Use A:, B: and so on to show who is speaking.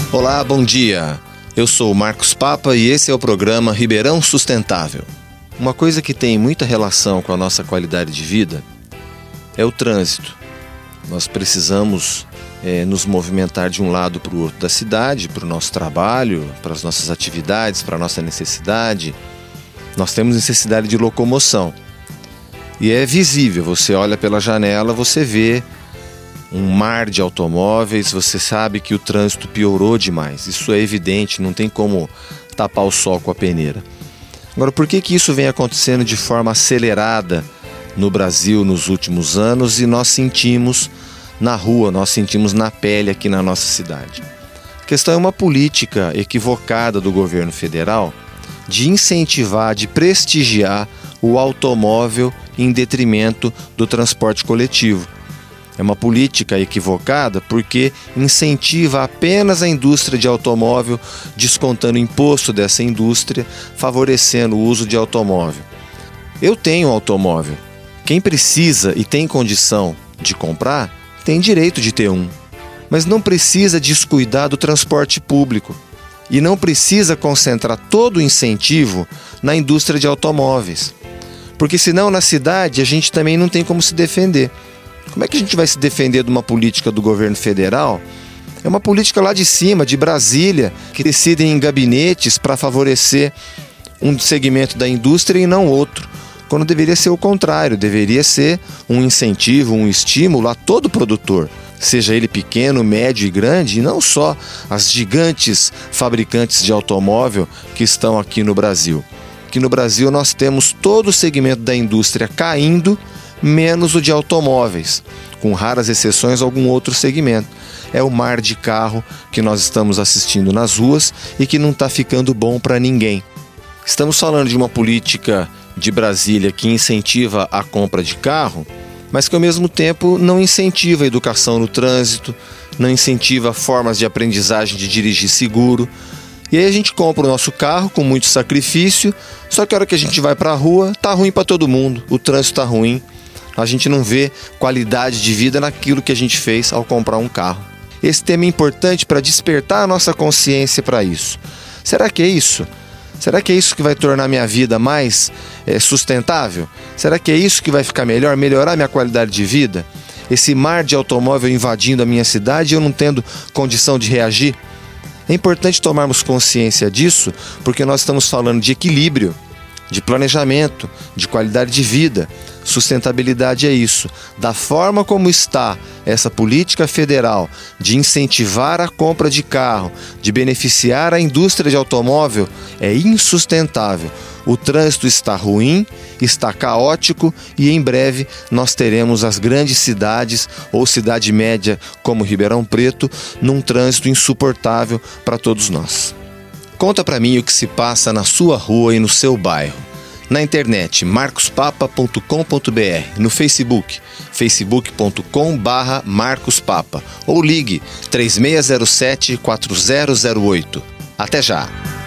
A: Olá, bom dia. Eu sou o Marcos Papa e esse é o programa Ribeirão Sustentável. Uma coisa que tem muita relação com a nossa qualidade de vida é o trânsito. Nós precisamos nos movimentar de um lado para o outro da cidade, para o nosso trabalho, para as nossas atividades, para a nossa necessidade. Nós temos necessidade de locomoção. E é visível, você olha pela janela, você vê um mar de automóveis, você sabe que o trânsito piorou demais. Isso é evidente, não tem como tapar o sol com a peneira. Agora, por que isso vem acontecendo de forma acelerada no Brasil nos últimos anos e nós sentimos na rua, nós sentimos na pele aqui na nossa cidade? A questão é uma política equivocada do governo federal de incentivar, de prestigiar o automóvel em detrimento do transporte coletivo. É uma política equivocada porque incentiva apenas a indústria de automóvel, descontando o imposto dessa indústria, favorecendo o uso de automóvel. Eu tenho um automóvel. Quem precisa e tem condição de comprar, tem direito de ter um. Mas não precisa descuidar do transporte público. E não precisa concentrar todo o incentivo na indústria de automóveis. Porque senão na cidade a gente também não tem como se defender. Como é que a gente vai se defender de uma política do governo federal? É uma política lá de cima, de Brasília, que decidem em gabinetes para favorecer um segmento da indústria e não outro. Quando deveria ser o contrário, deveria ser um incentivo, um estímulo a todo produtor, seja ele pequeno, médio e grande, e não só as gigantes fabricantes de automóvel que estão aqui no Brasil. Aqui no Brasil nós temos todo o segmento da indústria caindo, menos o de automóveis, com raras exceções algum outro segmento. É o mar de carro que nós estamos assistindo nas ruas e que não está ficando bom para ninguém. Estamos falando de uma política de Brasília que incentiva a compra de carro, mas que ao mesmo tempo não incentiva a educação no trânsito, não incentiva formas de aprendizagem de dirigir seguro. E aí a gente compra o nosso carro com muito sacrifício, só que a hora que a gente vai para a rua, tá ruim para todo mundo, o trânsito tá ruim. A gente não vê qualidade de vida naquilo que a gente fez ao comprar um carro. Esse tema é importante para despertar a nossa consciência para isso. Será que é isso? Será que é isso que vai tornar minha vida mais sustentável? Será que é isso que vai ficar melhor, melhorar minha qualidade de vida? Esse mar de automóvel invadindo a minha cidade e eu não tendo condição de reagir? É importante tomarmos consciência disso, porque nós estamos falando de equilíbrio, de planejamento, de qualidade de vida. Sustentabilidade é isso. Da forma como está essa política federal de incentivar a compra de carro, de beneficiar a indústria de automóvel, é insustentável. O trânsito está ruim, está caótico e em breve nós teremos as grandes cidades ou cidade média como Ribeirão Preto num trânsito insuportável para todos nós. Conta para mim o que se passa na sua rua e no seu bairro. Na internet, marcospapa.com.br, no Facebook, facebook.com/marcospapa ou ligue 3607-4008. Até já!